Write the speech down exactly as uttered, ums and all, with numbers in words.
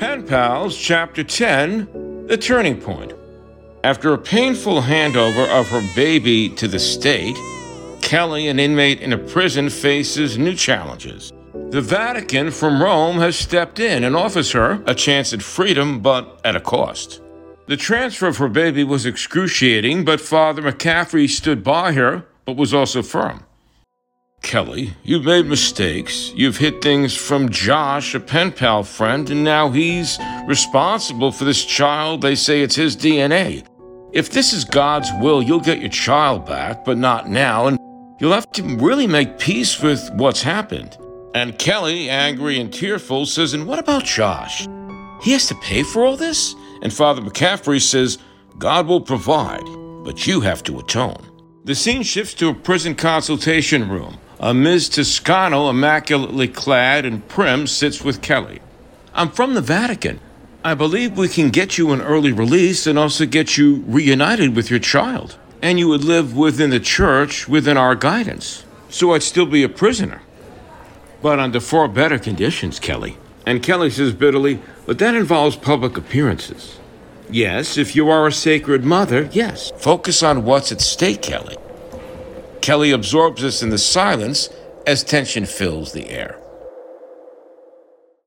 Pen Pals, Chapter ten, The Turning Point. After a painful handover of her baby to the state, Kelly, an inmate in a prison, faces new challenges. The Vatican from Rome has stepped in and offers her a chance at freedom, but at a cost. The transfer of her baby was excruciating, but Father McCaffrey stood by her, but was also firm. Kelly, you've made mistakes. You've hid things from Josh, a pen pal friend, and now he's responsible for this child. They say it's his D N A. If this is God's will, you'll get your child back, but not now, and you'll have to really make peace with what's happened. And Kelly, angry and tearful, says, and what about Josh? He has to pay for all this? And Father McCaffrey says, God will provide, but you have to atone. The scene shifts to a prison consultation room. A Miz Toscano, immaculately clad and prim, sits with Kelly. I'm from the Vatican. I believe we can get you an early release and also get you reunited with your child. And you would live within the church, within our guidance. So I'd still be a prisoner. But under far better conditions, Kelly. And Kelly says bitterly, but that involves public appearances. Yes, if you are a sacred mother, yes. Focus on what's at stake, Kelly. Kelly absorbs this in the silence as tension fills the air.